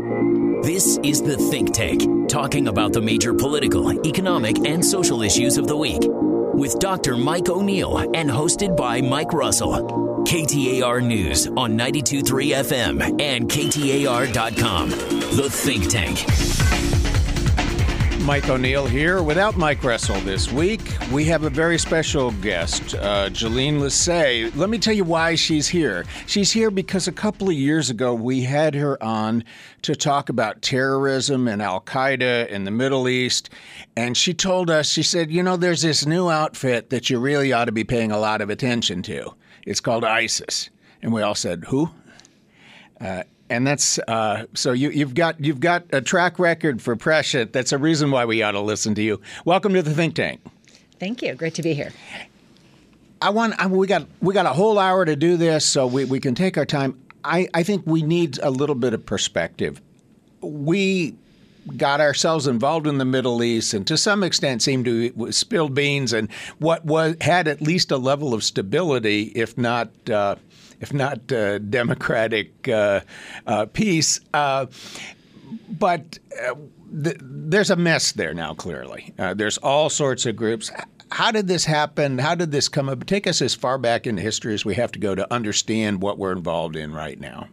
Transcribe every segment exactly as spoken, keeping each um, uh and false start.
This is The Think Tank, talking about the major political, economic, and social issues of the week, with Doctor Mike O'Neill and hosted by Mike Russell. K T A R News on ninety-two point three F M and K T A R dot com. The Think Tank. Mike O'Neill here. Without Mike Russell this week, we have a very special guest, uh, Jolene Lissay. Let me tell you why she's here. She's here because a couple of years ago, we had her on to talk about terrorism and Al-Qaeda in the Middle East. And she told us, she said, you know, there's this new outfit that you really ought to be paying a lot of attention to. It's called ISIS. And we all said, who? Uh, And that's uh, so you, you've got you've got a track record for prescient. That's a reason why we ought to listen to you. Welcome to the Think Tank. Thank you. Great to be here. I want I, we got we got a whole hour to do this, so we, we can take our time. I, I think we need a little bit of perspective. We got ourselves involved in the Middle East, and to some extent seemed to spill beans, and what was had at least a level of stability, if not. Uh, if not uh, democratic uh, uh, peace. Uh, but uh, th- there's a mess there now, clearly. Uh, there's all sorts of groups. How did this happen? How did this come up? Take us as far back in history as we have to go to understand what we're involved in right now.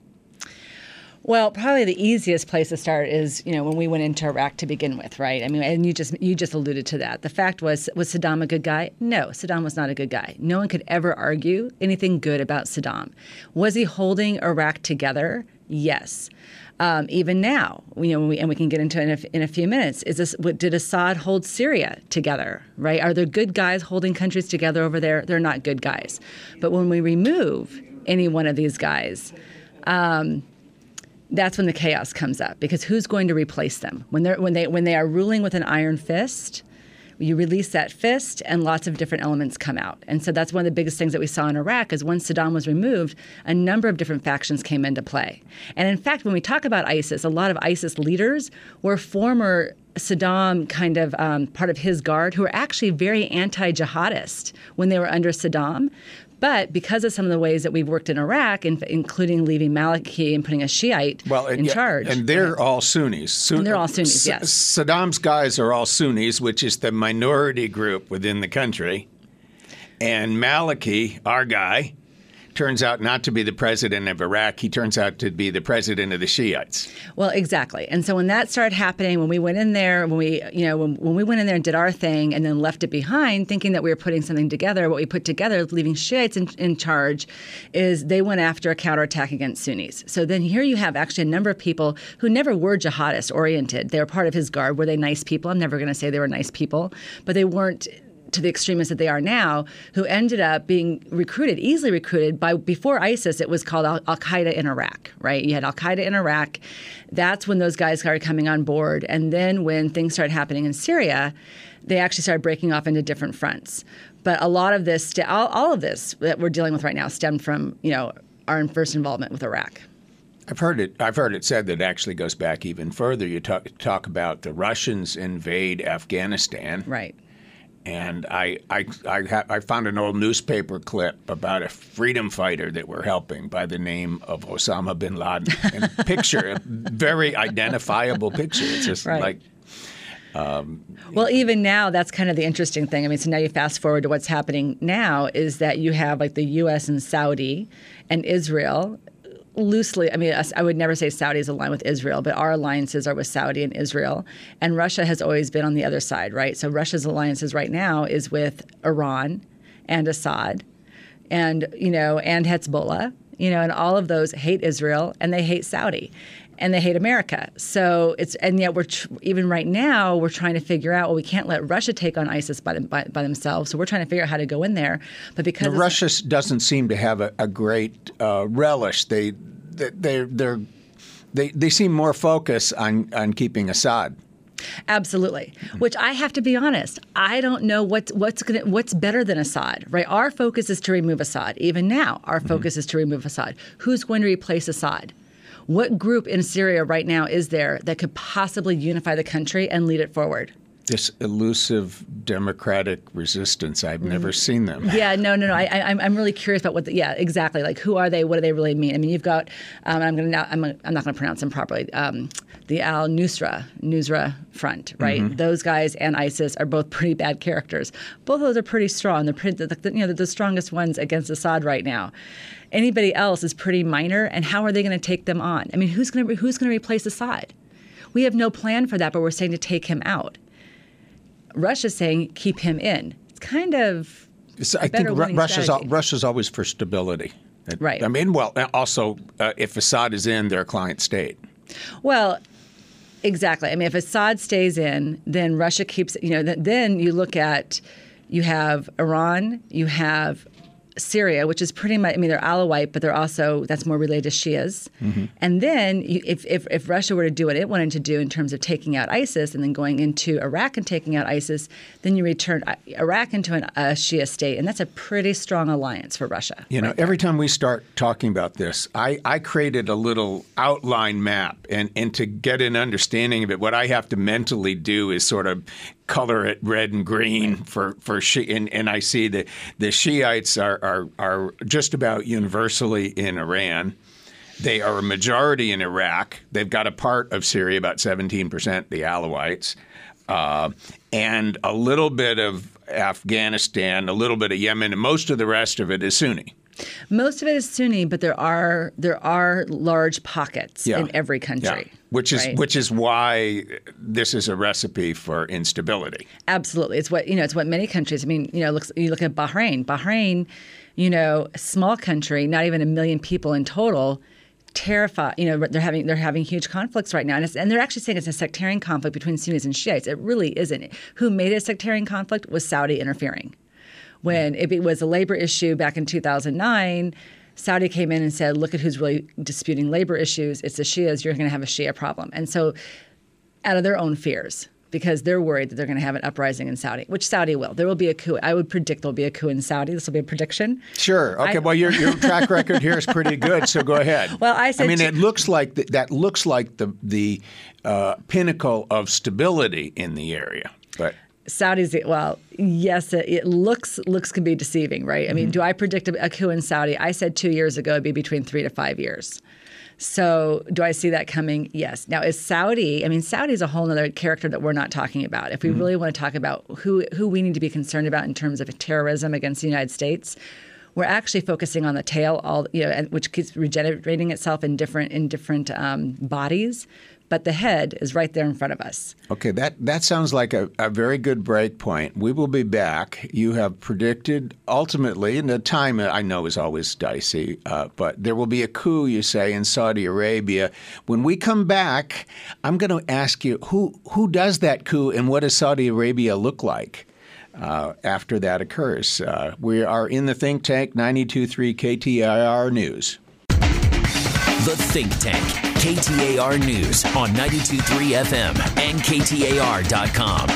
Well, probably the easiest place to start is, you know, when we went into Iraq to begin with, right? I mean, and you just you just alluded to that. The fact was, was Saddam a good guy? No, Saddam was not a good guy. No one could ever argue anything good about Saddam. Was he holding Iraq together? Yes. Um, even now, you know, we, and we can get into it in a, in a few minutes. Is this what, did Assad hold Syria together? Right? Are there good guys holding countries together over there? They're not good guys. But when we remove any one of these guys, um, that's when the chaos comes up, because who's going to replace them? When they're when they when they are ruling with an iron fist, you release that fist and lots of different elements come out. And so that's one of the biggest things that we saw in Iraq is once Saddam was removed, a number of different factions came into play. And in fact, when we talk about ISIS, a lot of ISIS leaders were former Saddam kind of um, part of his guard who were actually very anti-jihadist when they were under Saddam. But because of some of the ways that we've worked in Iraq, in, including leaving Maliki and putting a Shiite well, and, in yeah, charge. And they're all Sunnis. Sun- and they're all Sunnis, yes. Saddam's guys are all Sunnis, which is the minority group within the country. And Maliki, our guy, turns out not to be the president of Iraq. He turns out to be the president of the Shiites. Well, exactly. And so when that started happening, when we went in there, when we, you know, when, when we went in there and did our thing and then left it behind, thinking that we were putting something together, what we put together, leaving Shiites in, in charge, is they went after a counterattack against Sunnis. So then here you have actually a number of people who never were jihadist oriented. They were part of his guard. Were they nice people? I'm never going to say they were nice people, but they weren't to the extremists that they are now, who ended up being recruited, easily recruited by, before ISIS, it was called Al- Al-Qaeda in Iraq, right? You had Al-Qaeda in Iraq. That's when those guys started coming on board. And then when things started happening in Syria, they actually started breaking off into different fronts. But a lot of this, all, all of this that we're dealing with right now stemmed from, you know, our first involvement with Iraq. I've heard it. I've heard it said that it actually goes back even further. You talk, talk about the Russians invade Afghanistan. Right. And I I, I, ha- I found an old newspaper clip about a freedom fighter that we're helping by the name of Osama bin Laden. And picture, a very identifiable picture. It's just right. like... Um, well, even now, that's kind of the interesting thing. I mean, so now you fast forward to what's happening now is that you have like the U S and Saudi and Israel loosely, I mean, I would never say Saudi is aligned with Israel, but our alliances are with Saudi and Israel. And Russia has always been on the other side, right? So Russia's alliances right now is with Iran and Assad and, you know, and Hezbollah, you know, and all of those hate Israel and they hate Saudi and they hate America. So it's, and yet we're, tr- even right now, we're trying to figure out, well, we can't let Russia take on ISIS by, them, by, by themselves. So we're trying to figure out how to go in there. But because now, Russia doesn't seem to have a, a great uh, relish. They, they, they're, they're, they, they seem more focused on, on keeping Assad. Absolutely. Mm-hmm. Which I have to be honest, I don't know what's what's gonna, what's better than Assad, right? Our focus is to remove Assad. Even now, our mm-hmm. focus is to remove Assad. Who's going to replace Assad? What group in Syria right now is there that could possibly unify the country and lead it forward? This elusive democratic resistance. I've never seen them. Yeah, no, no, no. I, I, I'm really curious about what. The, yeah, exactly. Like, who are they? What do they really mean? I mean, you've got. Um, I'm going to. I'm. I'm not going to pronounce them properly. Um, the Al Nusra Nusra Front, right? Mm-hmm. Those guys and ISIS are both pretty bad characters. Both of those are pretty strong. They're pretty. The, you know, they're the strongest ones against Assad right now. Anybody else is pretty minor. And how are they going to take them on? I mean, who's going to who's going to replace Assad? We have no plan for that, but we're saying to take him out. Russia's saying keep him in. It's kind of so I think Ru- Russia's al- Russia's always for stability. Right. I mean, well, also, uh, if Assad is in, they're a client state. Well, exactly. I mean, if Assad stays in, then Russia keeps, you know, th- then you look at, you have Iran, you have Syria, which is pretty much, I mean, they're Alawite, but they're also, that's more related to Shias. Mm-hmm. And then you, if, if if Russia were to do what it wanted to do in terms of taking out ISIS and then going into Iraq and taking out ISIS, then you return Iraq into an, a Shia state. And that's a pretty strong alliance for Russia. You know, right every time we start talking about this, I, I created a little outline map. And, and to get an understanding of it, what I have to mentally do is sort of color it red and green for for Shi- and, and I see that the Shiites are, are are just about universally in Iran. They are a majority in Iraq. They've got a part of Syria, about seventeen percent, the Alawites, uh, and a little bit of Afghanistan, a little bit of Yemen, and most of the rest of it is Sunni. Most of it is Sunni, but there are there are large pockets yeah. in every country. Yeah. Which is right? which is why this is a recipe for instability. Absolutely, it's what you know. It's what many countries. I mean, you know, looks, you look at Bahrain. Bahrain, you know, a small country, not even a million people in total. Terrified, you know, they're having they're having huge conflicts right now, and, it's, and they're actually saying it's a sectarian conflict between Sunnis and Shiites. It really isn't. Who made it a sectarian conflict was Saudi interfering. When it was a labor issue back in two thousand nine, Saudi came in and said, look at who's really disputing labor issues. It's the Shias. You're going to have a Shia problem. And so out of their own fears, because they're worried that they're going to have an uprising in Saudi, which Saudi will. There will be a coup. I would predict there'll be a coup in Saudi. This will be a prediction. Sure. Okay. I, well, your your track record here is pretty good, so go ahead. Well, I said I mean, t- it looks like the, that looks like the the uh, pinnacle of stability in the area, but. Saudi's, well, yes, it, it looks looks can be deceiving, right? I mean, mm-hmm. do I predict a, a coup in Saudi? I said two years ago it'd be between three to five years. So do I see that coming? Yes. Now, is Saudi, I mean, Saudi is a whole other character that we're not talking about. If we mm-hmm. really want to talk about who, who we need to be concerned about in terms of terrorism against the United States, we're actually focusing on the tail, all you know, which keeps regenerating itself in different in different um, bodies. But the head is right there in front of us. Okay, that, that sounds like a, a very good break point. We will be back. You have predicted ultimately, and the time I know is always dicey, uh, but there will be a coup, you say, in Saudi Arabia. When we come back, I'm going to ask you, who, who does that coup and what does Saudi Arabia look like? Uh, after that occurs. Uh, we are in the Think Tank, ninety-two point three K T A R News. The Think Tank, K T A R News on ninety-two point three F M and K T A R dot com.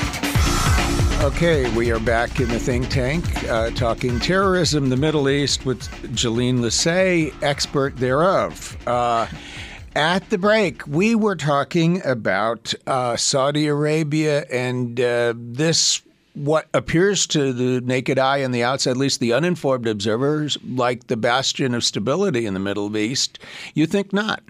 Okay, we are back in the Think Tank, uh, talking terrorism, the Middle East, with Jolene Lissay, expert thereof. Uh, At the break, we were talking about uh, Saudi Arabia and uh, this what appears to the naked eye and the outside, at least the uninformed observers, like the bastion of stability in the Middle East. You think not?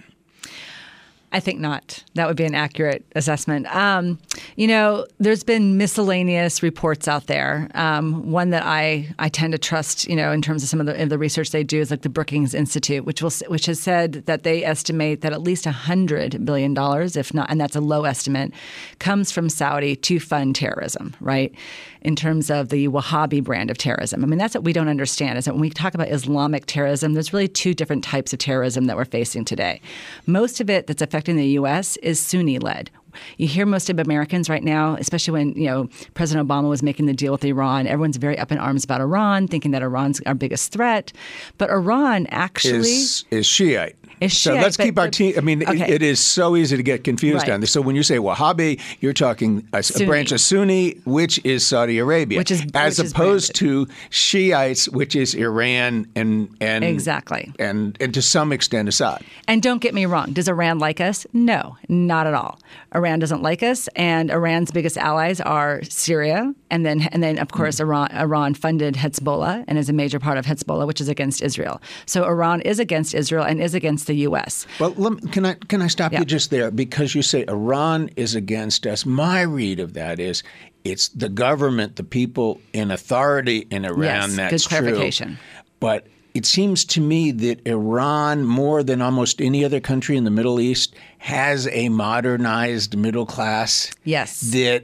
I think not. That would be an accurate assessment. Um, you know, there's been miscellaneous reports out there. Um, one that I, I tend to trust, you know, in terms of some of the, of the research they do is like the Brookings Institute, which will which has said that they estimate that at least one hundred billion dollars, if not, and that's a low estimate, comes from Saudi to fund terrorism, right? In terms of the Wahhabi brand of terrorism. I mean, that's what we don't understand is that when we talk about Islamic terrorism, there's really two different types of terrorism that we're facing today. Most of it that's affecting the U S is Sunni-led. You hear most of Americans right now, especially when, you know, President Obama was making the deal with Iran, everyone's very up in arms about Iran, thinking that Iran's our biggest threat. But Iran actually is, is Shiite. is So Shiite, let's but- keep our but- team. I mean, okay. it, it is so easy to get confused Right. on this. So when you say Wahhabi, you're talking a, a Sunni. branch of Sunni, which is Saudi Arabia, Which is- as which is opposed to Shiites, which is Iran and and Exactly. and and to some extent Assad. And don't get me wrong, does Iran like us? No, not at all. Iran doesn't like us, and Iran's biggest allies are Syria, and then and then of course Iran Iran funded Hezbollah and is a major part of Hezbollah, which is against Israel. So Iran is against Israel and is against the U S. Well, let me- can I can I stop Yeah. you just there because you say Iran is against us. My read of that is it's the government, the people in authority in Iran. Yes, that's good clarification. true. But it seems to me that Iran, more than almost any other country in the Middle East, has a modernized middle class. Yes. That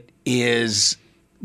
is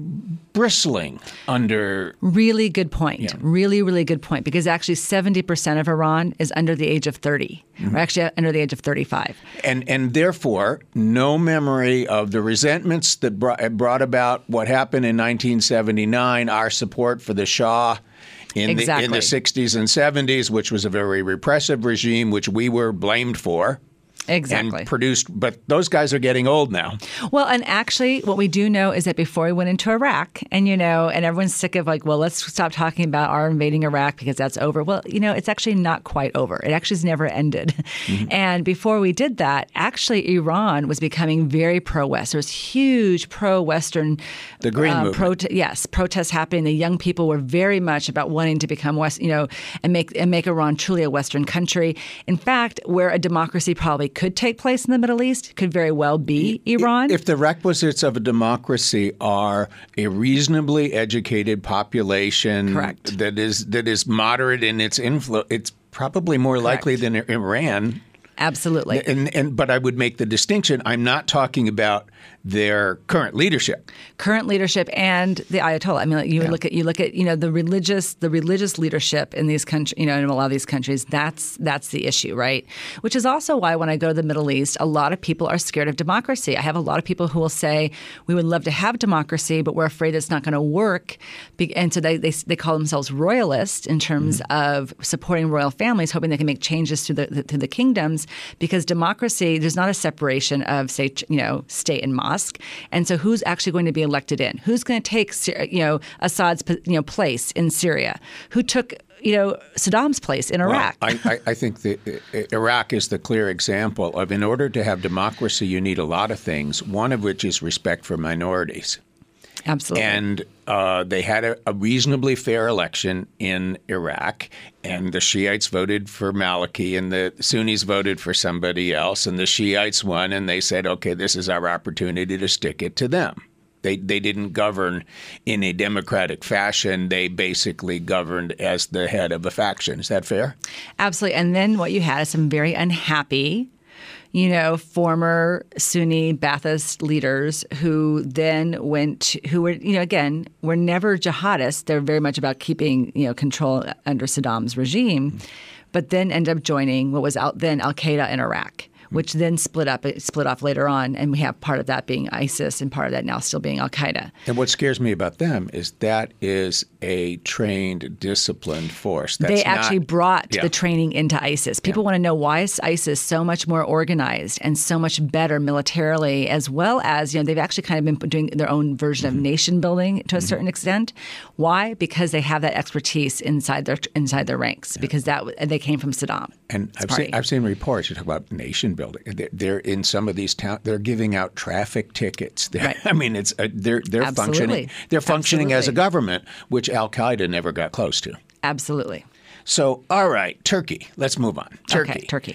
bristling under. Really good point. Yeah. Really, really good point. Because actually, seventy percent of Iran is under the age of thirty, Mm-hmm. or actually under the age of thirty-five. And and therefore, no memory of the resentments that brought, brought about what happened in nineteen seventy-nine, our support for the Shah in the in Exactly. the sixties and seventies, which was a very repressive regime, which we were blamed for. Exactly. And produced, but those guys are getting old now. Well, and actually, what we do know is that before we went into Iraq, and you know, and everyone's sick of like, well, let's stop talking about our invading Iraq because that's over. Well, you know, it's actually not quite over. It actually has never ended. Mm-hmm. And before we did that, actually, Iran was becoming very pro-West. There was huge pro-Western, The Green uh, Movement. prote- yes, protests happening. The young people were very much about wanting to become West, you know, and make and make Iran truly a Western country. In fact, where a democracy probably could take place in the Middle East could very well be Iran. If the requisites of a democracy are a reasonably educated population Correct. that is that is moderate in its influence, it's probably more likely than Iran. Absolutely. And, and but I would make the distinction. I'm not talking about their current leadership. Current leadership and the Ayatollah. I mean, you Yeah. look at you look at you know the religious the religious leadership in these countries. You know, in a lot of these countries, that's that's the issue, right? Which is also why when I go to the Middle East, a lot of people are scared of democracy. I have a lot of people who will say we would love to have democracy, but we're afraid it's not going to work. Be- And so they, they they call themselves royalists in terms Mm-hmm. of supporting royal families, hoping they can make changes to the, the to the kingdoms. Because democracy, there's not a separation of, say, you know, state and mosque. And so who's actually going to be elected in? Who's going to take, you know, Assad's, you know, place in Syria? Who took, you know, Saddam's place in Iraq? Well, I, I, I think that Iraq is the clear example of in order to have democracy, you need a lot of things, one of which is respect for minorities. Absolutely. And uh, they had a, a reasonably fair election in Iraq, and the Shiites voted for Maliki, and the Sunnis voted for somebody else, and the Shiites won, and they said, okay, this is our opportunity to stick it to them. They they didn't govern in a democratic fashion. They basically governed as the head of a faction. Is that fair? Absolutely. And then what you had is some very unhappy, you know, former Sunni Ba'athist leaders who then went, who were, you know, again, were never jihadists. They're very much about keeping, you know, control under Saddam's regime, but then ended up joining what was out then Al-Qaeda in Iraq, which then split up, it split off later on. And we have part of that being ISIS and part of that now still being Al-Qaeda. And what scares me about them is that is a trained, disciplined force. That's they actually not, brought yeah. the training into ISIS. People want to know why is ISIS so much more organized and so much better militarily, as well as, you know, they've actually kind of been doing their own version Mm-hmm. of nation building to a certain extent. Why? Because they have that expertise inside their inside their ranks. Yeah. Because that they came from Saddam. And I've party. seen, I've seen reports. You talk about nation building. They're, they're in some of these towns. They're giving out traffic tickets. They're, Right. I mean, it's uh, they're they're Absolutely. functioning. They're functioning as a Absolutely. government, which Al Qaeda never got close to. Absolutely. So, all right, Turkey. Let's move on. Turkey. Okay, Turkey.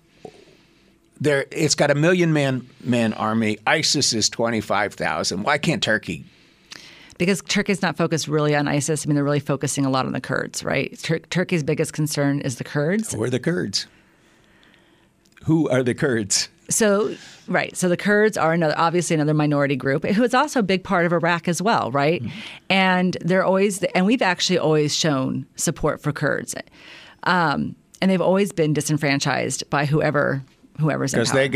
There, it's got a million man man army. ISIS is twenty five thousand. Why can't Turkey? Because Turkey's not focused really on ISIS. I mean, they're really focusing a lot on the Kurds, right? Tur- Turkey's biggest concern is the Kurds. Who are the Kurds? Who are the Kurds? So, right. So the Kurds are another, obviously another minority group who is also a big part of Iraq as well, right? Mm-hmm. And they're always, and we've actually always shown support for Kurds. Um, and they've always been disenfranchised by whoever, whoever's in power. Because they got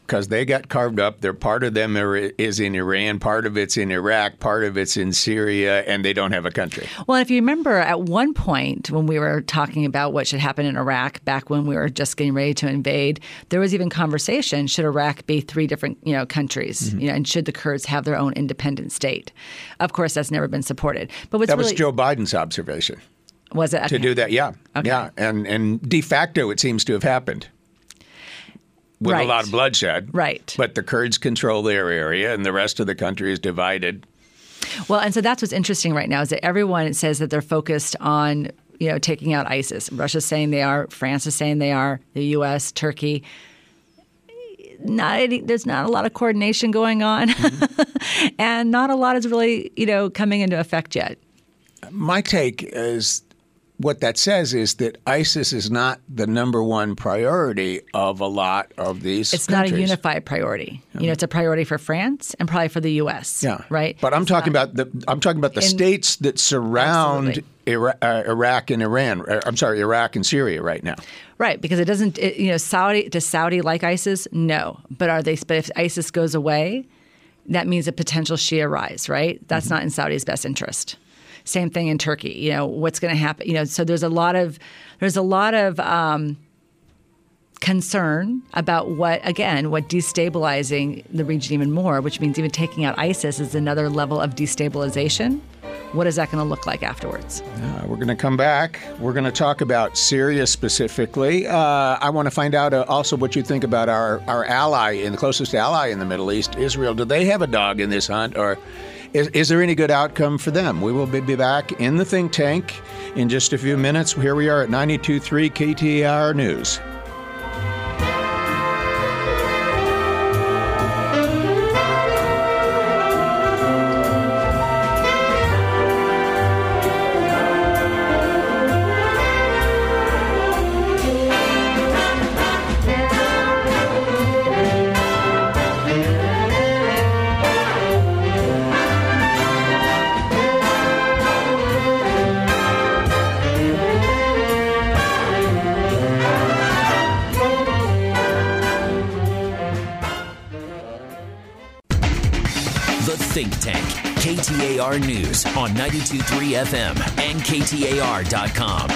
because they got carved up. They're part of them are, is in Iran, part of it's in Iraq, part of it's in Syria, and they don't have a country. Well, if you remember, at one point when we were talking about what should happen in Iraq, back when we were just getting ready to invade, there was even conversation: should Iraq be three different, you know, countries, mm-hmm. you know, and should the Kurds have their own independent state? Of course, that's never been supported. But what's that was really, Joe Biden's observation. Was it to do that? Yeah, okay. yeah, and and de facto, it seems to have happened with right. a lot of bloodshed. Right. But the Kurds control their area, and the rest of the country is divided. Well, and so that's what's interesting right now is that everyone says that they're focused on, you know, taking out ISIS. Russia's saying they are. France is saying they are. The U S, Turkey. Not any, there's not a lot of coordination going on, mm-hmm. and not a lot is really, you know, coming into effect yet. My take is what that says is that ISIS is not the number one priority of a lot of these It's countries. not a unified priority. Yeah. You know, it's a priority for France and probably for the U S. Yeah, right. But I'm it's talking not, about the I'm talking about the in, states that surround Iraq, uh, Iraq and Iran. Uh, I'm sorry, Iraq and Syria right now. Right, because it doesn't. It, you know, Saudi does Saudi like ISIS? No, but are they? But if ISIS goes away, that means a potential Shia rise. Right, that's mm-hmm. not in Saudi's best interest. Same thing in Turkey. You know, what's going to happen? You know, so there's a lot of there's a lot of um, concern about what, again, what destabilizing the region even more, which means even taking out ISIS is another level of destabilization. What is that going to look like afterwards? Uh, we're going to come back. We're going to talk about Syria specifically. Uh, I want to find out uh, also what you think about our, our ally, and the closest ally in the Middle East, Israel. Do they have a dog in this hunt, or is, is there any good outcome for them? We will be back in the think tank in just a few minutes. Here we are at ninety-two point three K T A R News. Think Tank, K T A R News on ninety-two point three F M and K T A R dot com.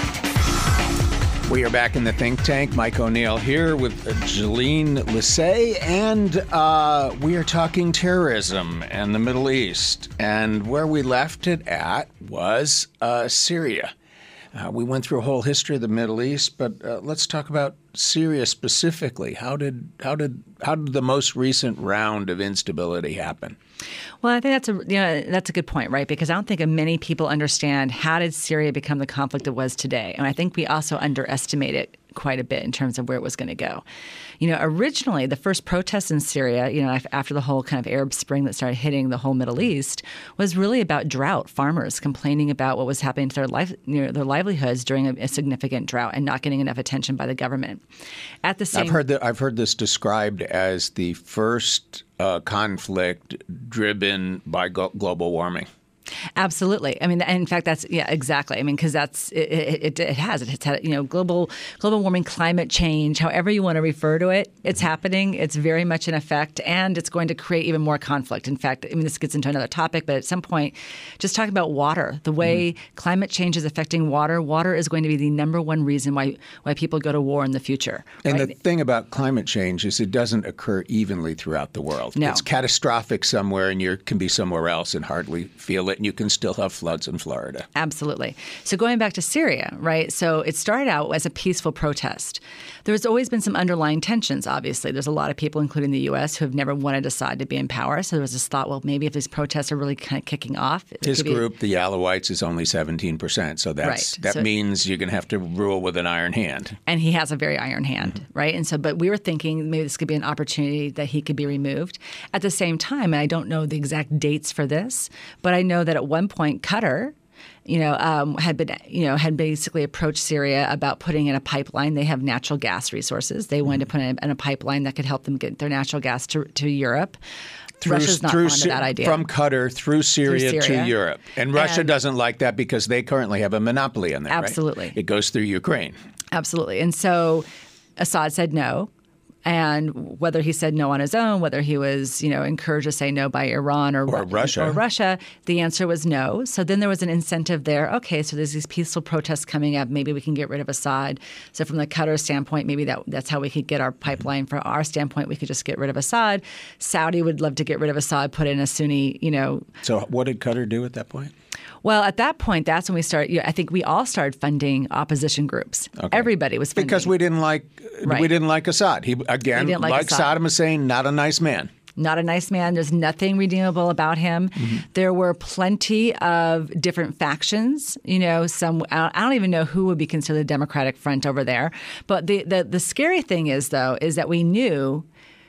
We are back in the think tank. Mike O'Neill here with Jeline Lissay, and uh, we are talking terrorism and the Middle East. And where we left it at was uh, Syria. Uh, we went through a whole history of the Middle East, but uh, let's talk about Syria specifically. How did how did how did the most recent round of instability happen? Well, I think that's a you know, that's a good point, right? Because I don't think many people understand how did Syria become the conflict it was today, and I think we also underestimate it quite a bit in terms of where it was going to go. You know, originally the first protests in Syria, you know, after the whole kind of Arab Spring that started hitting the whole Middle East, was really about drought. Farmers complaining about what was happening to their life, you know, their livelihoods during a, a significant drought and not getting enough attention by the government. At the same, I've heard that I've heard this described as the first uh, conflict driven by go- global warming. Absolutely. I mean, in fact, that's yeah, exactly. I mean, because that's it, it. It has it. It's had you know global global warming, climate change, however you want to refer to it. It's happening. It's very much in effect, and it's going to create even more conflict. In fact, I mean, this gets into another topic, but at some point, just talking about water, the way mm-hmm. climate change is affecting water. Water is going to be the number one reason why why people go to war in the future. And right? the thing about climate change is it doesn't occur evenly throughout the world. No. It's catastrophic somewhere, and you can be somewhere else and hardly feel it. And you can still have floods in Florida. Absolutely. So going back to Syria, right? So it started out as a peaceful protest. There's always been some underlying tensions, obviously. There's a lot of people, including the U S, who have never wanted Assad to be in power. So there was this thought, well, maybe if these protests are really kind of kicking off. His group, be... the Alawites, is only seventeen percent. So that's right. that so, means you're going to have to rule with an iron hand. And he has a very iron hand, mm-hmm. right? And so, but we were thinking maybe this could be an opportunity that he could be removed. At the same time, and I don't know the exact dates for this, but I know that at one point, Qatar, you know, um, had been, you know, had basically approached Syria about putting in a pipeline. They have natural gas resources. They wanted to put in a, in a pipeline that could help them get their natural gas to, to Europe. Through, Russia's not through, fond of that idea. From Qatar through Syria, through Syria. to Europe. And Russia and, doesn't like that because they currently have a monopoly on that, absolutely. right? It goes through Ukraine. Absolutely. And so Assad said no. And whether he said no on his own, whether he was, you know, encouraged to say no by Iran or, or Ru- Russia, or Russia, the answer was no. So then there was an incentive there. Okay, so there's these peaceful protests coming up. Maybe we can get rid of Assad. So from the Qatar standpoint, maybe that that's how we could get our pipeline. From our standpoint, we could just get rid of Assad. Saudi would love to get rid of Assad, put in a Sunni, you know. So what did Qatar do at that point? Well, at that point, that's when we started. You know, I think we all started funding opposition groups. Okay. Everybody was funding. Because we didn't like Right. we didn't like Assad. He again, didn't like like Assad. Saddam Hussein, not a nice man. Not a nice man. There's nothing redeemable about him. Mm-hmm. There were plenty of different factions. You know, some I don't even know who would be considered the Democratic Front over there. But the the, the scary thing is, though, is that we knew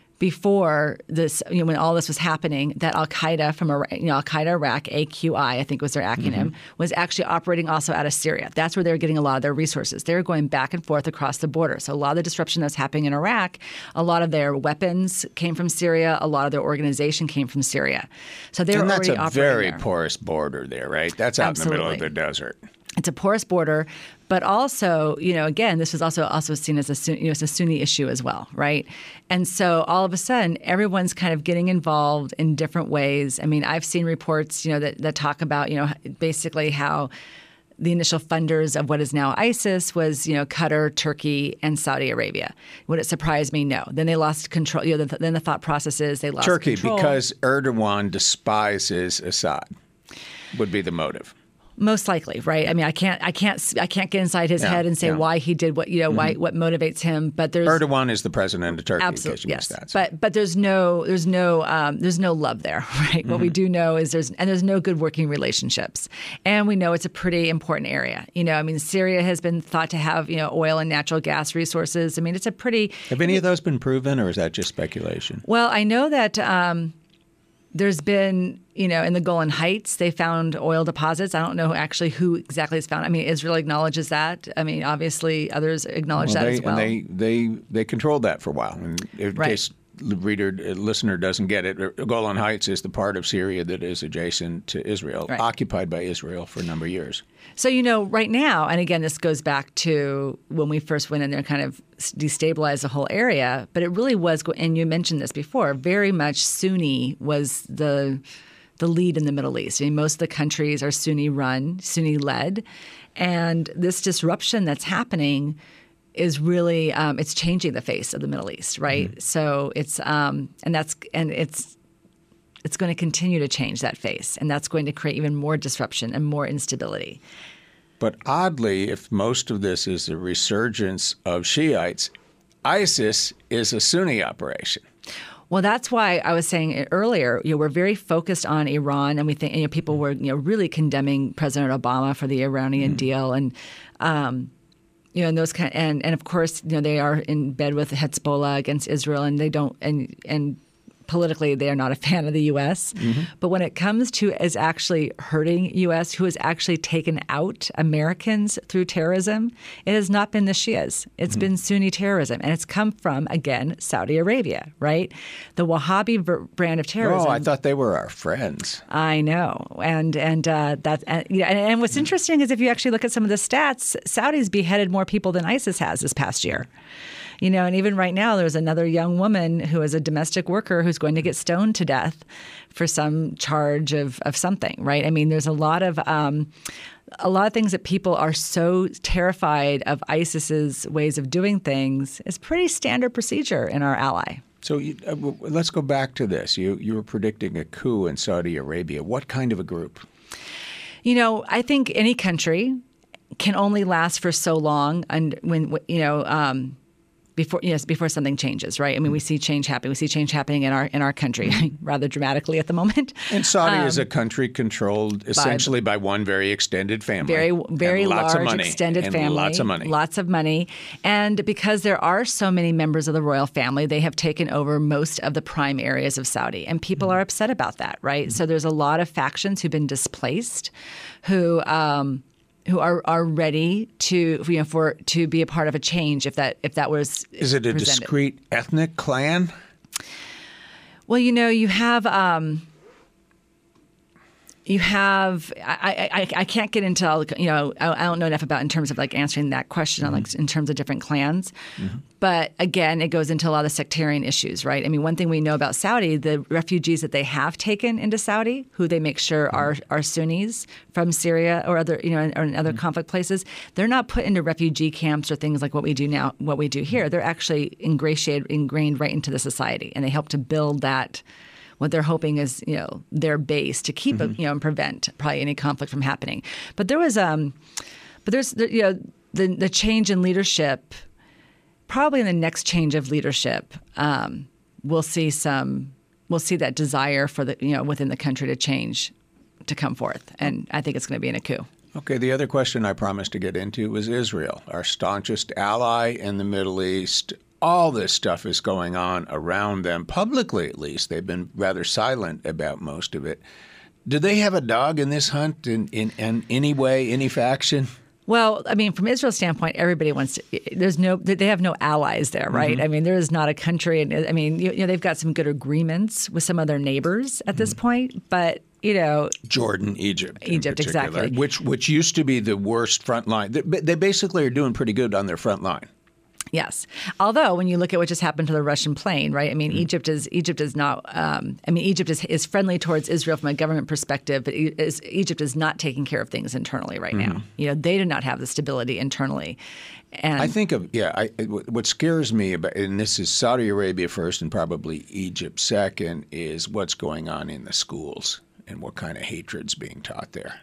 before this, you know, when all this was happening, that Al Qaeda from Iraq, you know, Al Qaeda Iraq, A Q I, I think was their acronym, mm-hmm. was actually operating also out of Syria. That's where they were getting a lot of their resources. They were going back and forth across the border. So a lot of the disruption that's happening in Iraq, a lot of their weapons came from Syria. A lot of their organization came from Syria. So they were and that's already a operating very there. porous border there, right? That's out Absolutely. in the middle of the desert. It's a porous border, but also, you know, again, this was also also seen as a Sunni, you know, it's a Sunni issue as well, right? And so all of a sudden, everyone's kind of getting involved in different ways. I mean, I've seen reports, you know, that, that talk about, you know, basically how the initial funders of what is now ISIS was, you know, Qatar, Turkey, and Saudi Arabia. Would it surprise me? No. Then they lost control. You know, then the thought process is they lost Turkey, control. because Erdogan despises Assad, would be the motive. Most likely, right? I mean, I can't, I can't, I can't get inside his Yeah, head and say yeah. why he did what, you know, mm-hmm. why what motivates him. But there's Erdogan is the president of Turkey. absolutely in case you yes, missed that. but but there's no there's no um, there's no love there, right? Mm-hmm. What we do know is there's and there's no good working relationships, and we know it's a pretty important area. You know, I mean, Syria has been thought to have, you know, oil and natural gas resources. I mean, it's a pretty. Have any of those been proven, or is that just speculation? Well, I know that. Um, There's been, you know, in the Golan Heights, they found oil deposits. I don't know actually who exactly is found. I mean, Israel acknowledges that. I mean, obviously, others acknowledge well, that they, as well. And they, they, they controlled that for a while. And in Right. case the reader, listener doesn't get it, Golan Heights is the part of Syria that is adjacent to Israel, Right. occupied by Israel for a number of years. So, you know, right now, and again, this goes back to when we first went in there and kind of destabilized the whole area, but it really was, and you mentioned this before, very much Sunni was the the lead in the Middle East. I mean, most of the countries are Sunni-run, Sunni-led, and this disruption that's happening is really, um, it's changing the face of the Middle East, right? Mm-hmm. So it's, um, and that's, and it's, it's going to continue to change that face, and that's going to create even more disruption and more instability. But oddly, if most of this is a resurgence of Shiites, ISIS is a Sunni operation. Well, that's why I was saying it earlier, you know, we're very focused on Iran, and we think, you know, people were, you know, really condemning President Obama for the Iranian mm-hmm. deal, and um, you know, and those kind, and and of course, you know, they are in bed with Hezbollah against Israel, and they don't, and and. Politically, they are not a fan of the U S. Mm-hmm. But when it comes to is actually hurting U S, who has actually taken out Americans through terrorism, it has not been the Shias. It's mm-hmm. been Sunni terrorism. And it's come from, again, Saudi Arabia, right? The Wahhabi ver- brand of terrorism. Oh, I thought they were our friends. I know. And and uh, that, and, you know, and, and what's interesting is if you actually look at some of the stats, Saudis beheaded more people than ISIS has this past year. You know, and even right now, there's another young woman who is a domestic worker who's going to get stoned to death for some charge of, of something, right? I mean, there's a lot of um, a lot of things that people are so terrified of ISIS's ways of doing things is pretty standard procedure in our ally. So you, uh, let's go back to this. You you were predicting a coup in Saudi Arabia. What kind of a group? You know, I think any country can only last for so long, and when you know. Um, Before yes, before something changes, right? I mean, we see change happening. We see change happening in our in our country rather dramatically at the moment. And Saudi um, is a country controlled essentially by, by one very extended family, very very and lots large of money, extended and family, lots of money, lots of money. And because there are so many members of the royal family, they have taken over most of the prime areas of Saudi, and people mm-hmm. are upset about that, right? Mm-hmm. So there's a lot of factions who've been displaced, who. Um, who are, are ready to you know for to be a part of a change if that if that was is it a presented. discrete ethnic clan? Well, you know, you have um, You have, I, I, I can't get into all, the, you know, I, I don't know enough about in terms of like answering that question mm-hmm. on like in terms of different clans. Mm-hmm. But again, it goes into a lot of sectarian issues, right? I mean, one thing we know about Saudi, the refugees that they have taken into Saudi, who they make sure mm-hmm. are, are Sunnis from Syria or other, you know, or in other mm-hmm. conflict places, they're not put into refugee camps or things like what we do now, what we do here. They're actually ingratiated, ingrained right into the society, and they help to build that. What they're hoping is, you know, their base to keep, mm-hmm. you know, and prevent probably any conflict from happening. But there was, um, but there's, you know, the the change in leadership. Probably in the next change of leadership, um, we'll see some, we'll see that desire for the, you know, within the country to change, to come forth, and I think it's going to be in a coup. Okay, the other question I promised to get into was Israel, our staunchest ally in the Middle East. All this stuff is going on around them, publicly at least. They've been rather silent about most of it. Do they have a dog in this hunt in, in, in any way, any faction? Well, I mean, from Israel's standpoint, everybody wants to. There's no, they have no allies there, right? Mm-hmm. I mean, there is not a country, and I mean, you, you know, they've got some good agreements with some of their neighbors at this mm-hmm. point, but you know, Jordan, Egypt, Egypt, exactly, which which used to be the worst front line. They, they basically are doing pretty good on their front line. Yes. Although when you look at what just happened to the Russian plane, right? I mean, mm-hmm. Egypt is Egypt is not. Um, I mean, Egypt is, is friendly towards Israel from a government perspective, but is, Egypt is not taking care of things internally right mm-hmm. now. You know, they do not have the stability internally. And I think of yeah. I, what scares me about, and this is Saudi Arabia first, and probably Egypt second, is what's going on in the schools and what kind of hatred's being taught there.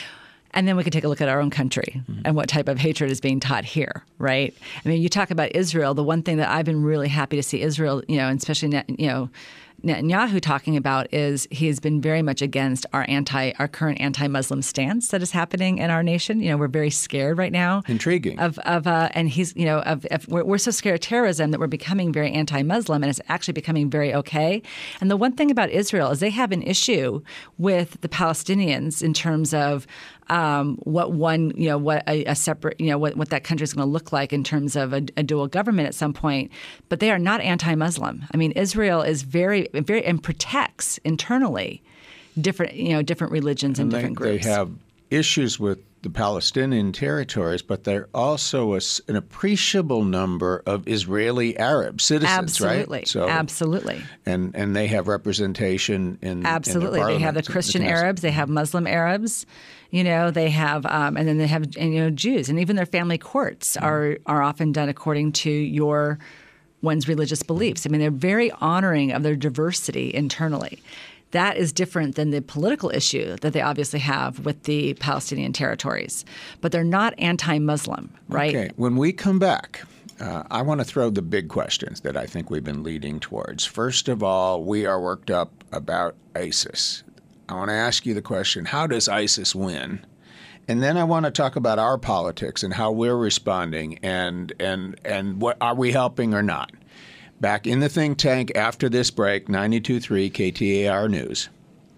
And then we could take a look at our own country mm-hmm. and what type of hatred is being taught here, right? I mean, you talk about Israel. The one thing that I've been really happy to see Israel, you know, and especially, you know, Netanyahu talking about is he's been very much against our anti, our current anti-Muslim stance that is happening in our nation. You know, we're very scared right now. Intriguing. Of, of uh, and he's, you know, of, of we're, we're so scared of terrorism that we're becoming very anti-Muslim, and it's actually becoming very okay. And the one thing about Israel is they have an issue with the Palestinians in terms of Um, what one, you know, what a, a separate, you know, what, what that country is going to look like in terms of a, a dual government at some point. But they are not anti-Muslim. I mean, Israel is very, very, and protects internally different, you know, different religions and, and different they, groups. They have issues with the Palestinian territories, but they're also a, an appreciable number of Israeli Arab citizens, absolutely. right? So, absolutely. And and they have representation in absolutely. In they have the Christian the Arabs, they have Muslim Arabs, you know, they have, um, and then they have you know Jews, and even their family courts mm-hmm. are are often done according to your one's religious beliefs. I mean, they're very honoring of their diversity internally. That is different than the political issue that they obviously have with the Palestinian territories. But they're not anti-Muslim, right? Okay. When we come back, uh, I want to throw the big questions that I think we've been leading towards. First of all, we are worked up about ISIS. I want to ask you the question, how does ISIS win? And then I want to talk about our politics and how we're responding and and and what are we helping or not. Back in the think tank after this break, ninety-two point three K T A R News.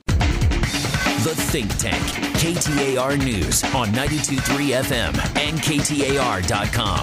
The Think Tank, K T A R News on ninety-two point three F M and K T A R dot com.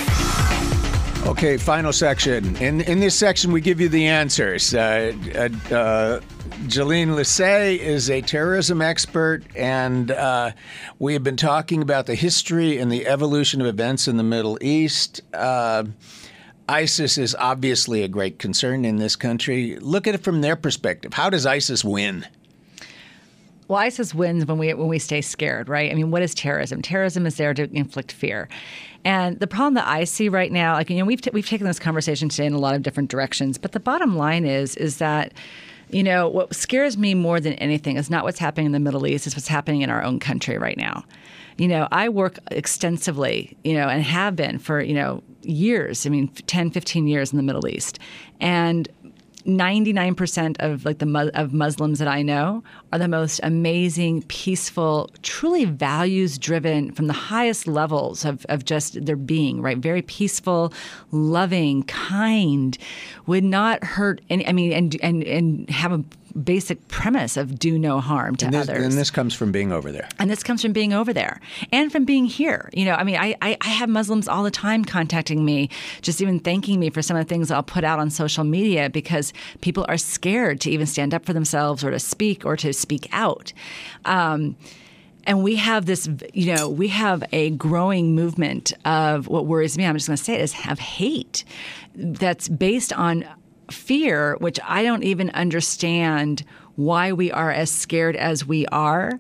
Okay, final section. In in this section, we give you the answers. Uh, uh, uh, Jolene Lissay is a terrorism expert, and uh, we have been talking about the history and the evolution of events in the Middle East. Uh, ISIS is obviously a great concern in this country. Look at it from their perspective. How does ISIS win? Well, ISIS wins when we when we stay scared, right? I mean, what is terrorism? Terrorism is there to inflict fear. And the problem that I see right now, like, you know, we've t- we've taken this conversation today in a lot of different directions, but the bottom line is is that, you know, what scares me more than anything is not what's happening in the Middle East, it's what's happening in our own country right now. You know, I work extensively, you know, and have been for, you know, years, I mean, ten, fifteen years in the Middle East. And ninety-nine percent of like the of Muslims that I know are the most amazing, peaceful, truly values-driven from the highest levels of, of just their being, right? Very peaceful, loving, kind, would not hurt any, I mean, and and and have a basic premise of do no harm to and this, others. And this comes from being over there. And this comes from being over there and from being here. You know, I mean, I, I, I have Muslims all the time contacting me, just even thanking me for some of the things I'll put out on social media because People are scared to even stand up for themselves or to speak or to speak out. Um, and we have this, you know, we have a growing movement of what worries me, I'm just going to say it, is have hate that's based on fear, which I don't even understand why we are as scared as we are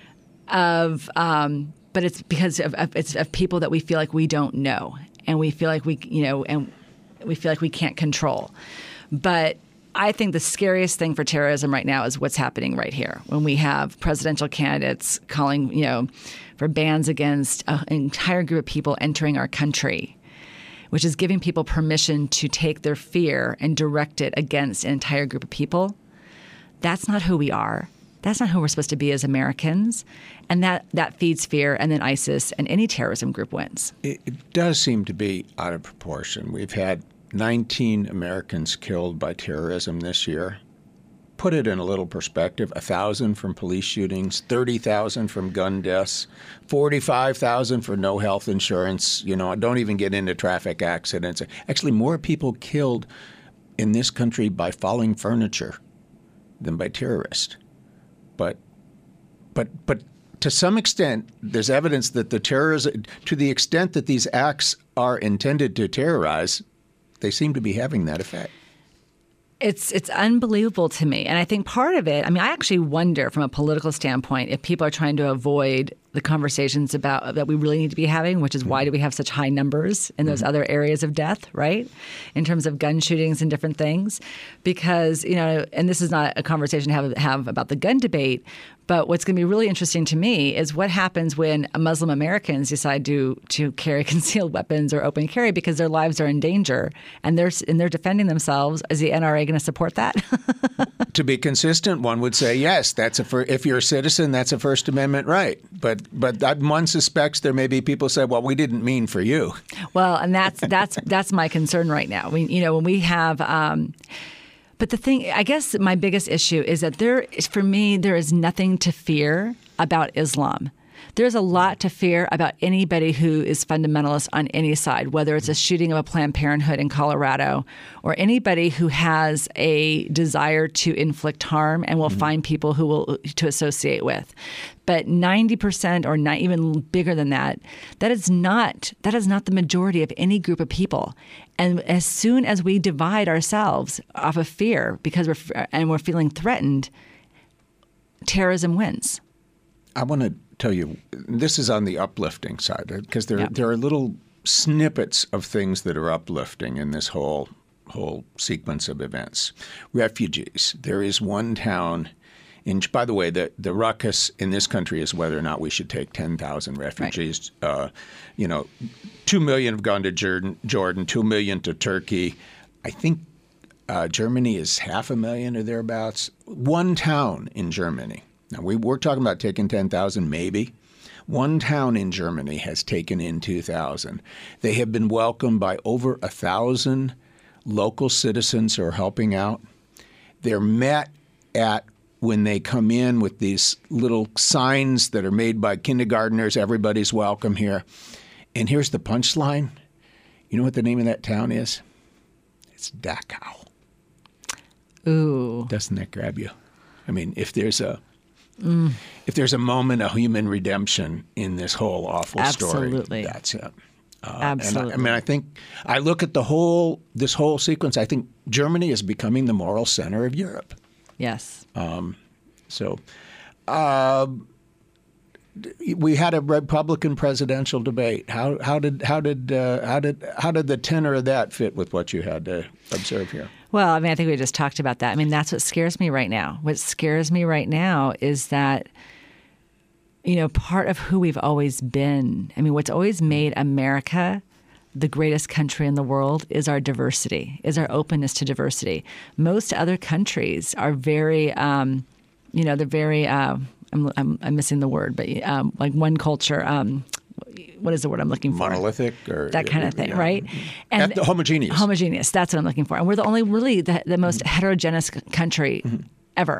of, um, but it's because of, of, it's of people that we feel like we don't know, and we feel like we, you know, and we feel like we can't control. But I think the scariest thing for terrorism right now is what's happening right here when we have presidential candidates calling, you know, for bans against an entire group of people entering our country, which is giving people permission to take their fear and direct it against an entire group of people. That's not who we are. That's not who we're supposed to be as Americans. And that, that feeds fear, and then ISIS and any terrorism group wins. It, it does seem to be out of proportion. We've had nineteen Americans killed by terrorism this year. Put it in a little perspective, one thousand from police shootings, thirty thousand from gun deaths, forty-five thousand for no health insurance. You know, don't even get into traffic accidents. Actually, more people killed in this country by falling furniture than by terrorists. But, but, but to some extent, there's evidence that the terrorism, to the extent that these acts are intended to terrorize, they seem to be having that effect. It's it's unbelievable to me. And I think part of it, I mean, I actually wonder from a political standpoint if people are trying to avoid the conversations about that we really need to be having, which is why do we have such high numbers in those mm-hmm. other areas of death, right? In terms of gun shootings and different things. Because, you know, and this is not a conversation to have, have about the gun debate, but what's going to be really interesting to me is what happens when Muslim Americans decide to to carry concealed weapons or open carry because their lives are in danger, and they're and they're defending themselves. Is the N R A going to support that? To be consistent, one would say yes. That's a fir- if you're a citizen, that's a First Amendment right. But but that one suspects there may be people say, well, we didn't mean for you. Well, and that's that's that's my concern right now. We you know when we have. Um, But the thing, I guess my biggest issue is that there, for me, there is nothing to fear about Islam. There's a lot to fear about anybody who is fundamentalist on any side, whether it's a shooting of a Planned Parenthood in Colorado or anybody who has a desire to inflict harm and will mm-hmm. find people who will to associate with. But ninety percent or not even bigger than that, that is not that is not the majority of any group of people. And as soon as we divide ourselves off of fear because we're and we're feeling threatened, terrorism wins. I want to tell you, this is on the uplifting side because there yep. there are little snippets of things that are uplifting in this whole whole sequence of events. Refugees. There is one town. In, by the way, the, the ruckus in this country is whether or not we should take ten thousand refugees. Right. Uh, you know, two million have gone to Jordan, Jordan, two million to Turkey. I think uh, Germany is half a million or thereabouts. One town in Germany. Now, we, we're talking about taking ten thousand maybe. One town in Germany has taken in two thousand. They have been welcomed by over one thousand local citizens who are helping out. They're met at when they come in with these little signs that are made by kindergartners, everybody's welcome here. And here's the punchline. You know what the name of that town is? It's Dachau. Ooh. Doesn't that grab you? I mean, if there's a mm. if there's a moment of human redemption in this whole awful Absolutely. story, that's it. Uh, Absolutely. And I, I mean, I think I look at the whole this whole sequence. I think Germany is becoming the moral center of Europe. Yes. Um, so uh, we had a Republican presidential debate. How how did how did uh, how did how did the tenor of that fit with what you had to observe here? Well, I mean, I think we just talked about that. I mean, that's what scares me right now. What scares me right now is that, you know, part of who we've always been. I mean, what's always made America the greatest country in the world is our diversity, is our openness to diversity. Most other countries are very, um, you know, they're very, uh, I'm, I'm, I'm missing the word, but um, like one culture, um, what is the word I'm looking for? Monolithic or that kind of thing, yeah. right? And Eth- homogeneous. Homogeneous. That's what I'm looking for. And we're the only really the, the most heterogeneous country mm-hmm. ever.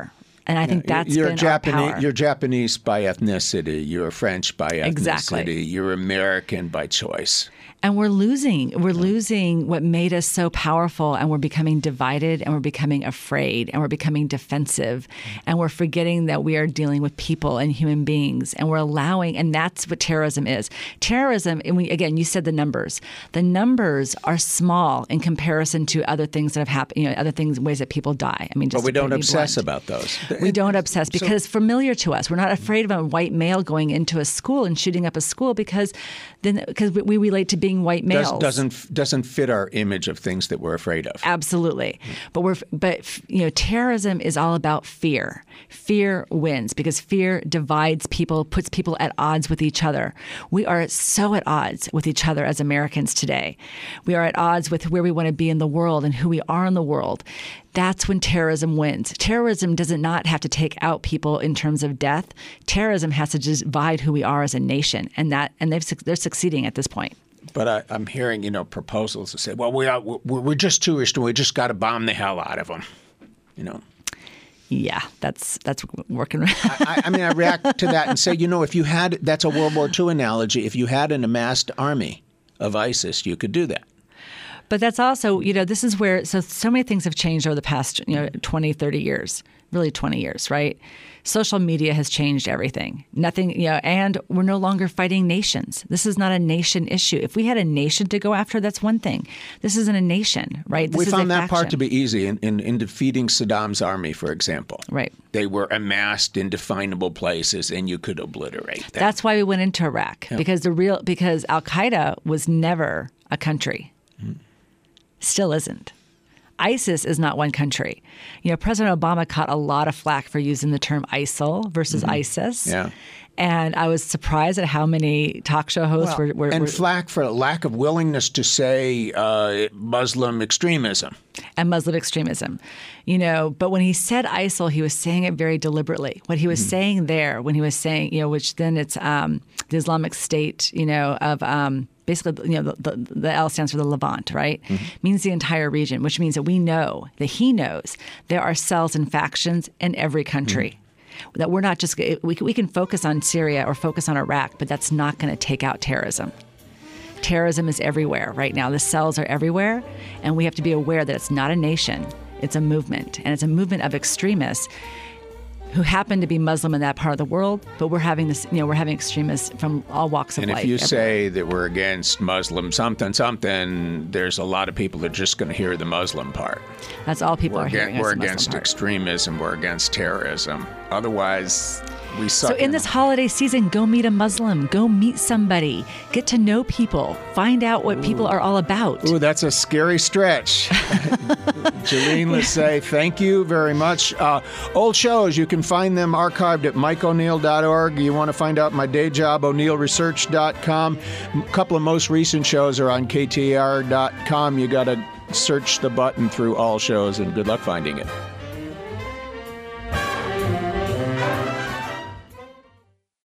And I think that's you're been Japanese. our power. You're Japanese by ethnicity. You're French by ethnicity. Exactly. You're American by choice. And we're losing. We're losing what made us so powerful, and we're becoming divided, and we're becoming afraid, and we're becoming defensive, and we're forgetting that we are dealing with people and human beings, and we're allowing, and that's what terrorism is. Terrorism, and we, again, you said the numbers. The numbers are small in comparison to other things that have happened, you know, other things, ways that people die. I mean, just but we to don't be obsess blunt. about those. We don't obsess because so, it's familiar to us. We're not afraid of a white male going into a school and shooting up a school because then because we, we relate to being white males. Does, doesn't doesn't fit our image of things that we're afraid of. Absolutely, but we're but you know terrorism is all about fear. Fear wins because fear divides people, puts people at odds with each other. We are so at odds with each other as Americans today. We are at odds with where we want to be in the world and who we are in the world. That's when terrorism wins. Terrorism does not have to take out people in terms of death. Terrorism has to divide who we are as a nation, and that and they've they're succeeding at this point. But I, I'm hearing, you know, proposals that say, "Well, we are we're, we're just tourists, and we just got to bomb the hell out of them," you know. Yeah, that's that's working. I, I mean, I react to that and say, you know, if you had that's a World War Two analogy. If you had an amassed army of ISIS, you could do that. But that's also, you know, this is where, so, so many things have changed over the past, you know, twenty, thirty years, really twenty years, right? Social media has changed everything. Nothing, you know, and we're no longer fighting nations. This is not a nation issue. If we had a nation to go after, that's one thing. This isn't a nation, right? This we is found a that faction. part to be easy in, in, in defeating Saddam's army, for example. Right. They were amassed in definable places, and you could obliterate them. That's why we went into Iraq, yeah. because the real because Al-Qaeda was never a country. Mm-hmm. Still isn't. ISIS is not one country. You know, President Obama caught a lot of flack for using the term ISIL versus mm-hmm. ISIS. Yeah. And I was surprised at how many talk show hosts well, were, were... And were, flack for a lack of willingness to say uh, Muslim extremism. And Muslim extremism. You know, but when he said ISIL, he was saying it very deliberately. What he was mm-hmm. saying there, when he was saying, you know, which then it's um, the Islamic State, you know, of... Um, basically, you know, the, the, the L stands for the Levant, right? Mm-hmm. Means the entire region, which means that we know, that he knows, there are cells and factions in every country. Mm-hmm. That we're not just, we, we can focus on Syria or focus on Iraq, but that's not going to take out terrorism. Terrorism is everywhere right now. The cells are everywhere, and we have to be aware that it's not a nation, it's a movement, and it's a movement of extremists who happen to be Muslim in that part of the world, but we're having this, you know, we're having extremists from all walks of and life. And if you everywhere. say that we're against Muslim something, something, there's a lot of people that are just going to hear the Muslim part. That's all people we're are hearing. We're is the against Muslim part. extremism. We're against terrorism. Otherwise, we suck. So in this holiday season, go meet a Muslim. Go meet somebody. Get to know people. Find out what Ooh. people are all about. Ooh, that's a scary stretch. Jalene Lissay, thank you very much. Uh, old shows, you can find them archived at mike o'neill dot org. You want to find out my day job, o'neill research dot com. A couple of most recent shows are on k t a r dot com. You got to search the button through all shows, and good luck finding it.